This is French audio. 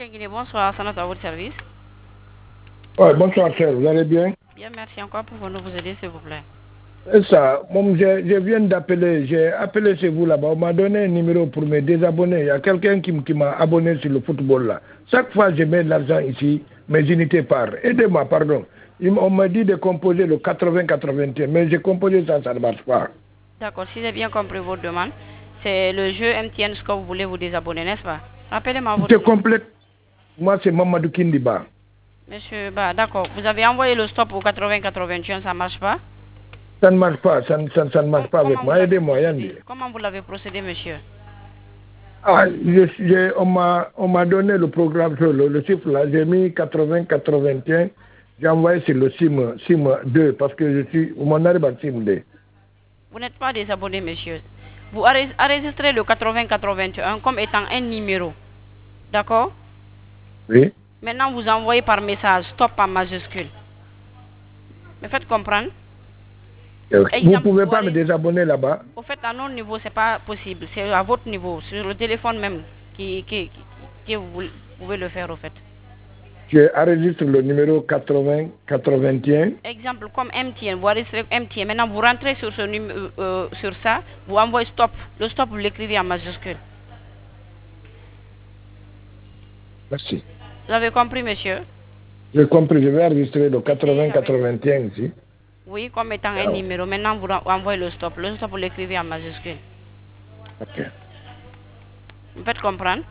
Bonsoir, Sanat à votre service. Ouais, bonsoir, cher, vous allez bien? Bien, merci. Encore pouvons-nous vous aider, s'il vous plaît? C'est ça, je viens d'appeler, j'ai appelé chez vous là-bas, on m'a donné un numéro pour me désabonner. Il y a quelqu'un qui m'a abonné sur le football là. Chaque fois, je mets de l'argent ici, mes unités partent. Aidez-moi, pardon. On m'a dit de composer le 80-81, mais j'ai composé ça, ça ne marche pas. D'accord, si j'ai bien compris votre demande, c'est le jeu MTN ce que vous voulez vous désabonner, n'est-ce pas? Rappelez-moi votre C'est nom. complet. Moi, c'est Mamadou Kindiba. Monsieur Ba, d'accord. Vous avez envoyé le stop au 80-81, ça ne marche pas? Ça ne marche pas, ça ne marche pas avec moi. Aidez-moi, Yandi. Comment vous l'avez procédé, monsieur? Ah, on m'a donné le programme, le chiffre là, j'ai mis 80-81, j'ai envoyé sur le SIM 2 parce que je suis, mon arrive à SIM 2. Vous n'êtes pas désabonné, monsieur. Vous enregistrez le 80-81 comme étant un numéro. D'accord? Oui. Maintenant, vous envoyez par message stop en majuscule. Me faites comprendre? Vous ne Exemple, pouvez pas me désabonner là-bas. Au fait, à notre niveau, c'est pas possible. C'est à votre niveau, sur le téléphone même, que vous pouvez le faire, au fait. Je enregistre le numéro 80-81. Exemple, comme MTN, vous enregistrez MTN. Maintenant, vous rentrez sur, sur ça, vous envoyez stop. Le stop, vous l'écrivez en majuscule. Merci. Vous avez compris, monsieur? J'ai compris, je vais enregistrer le 80-81 ici. Oui, comme étant un numéro. Maintenant, vous envoyez le stop. Le stop, vous l'écrivez en majuscule. Ok. Vous faites comprendre?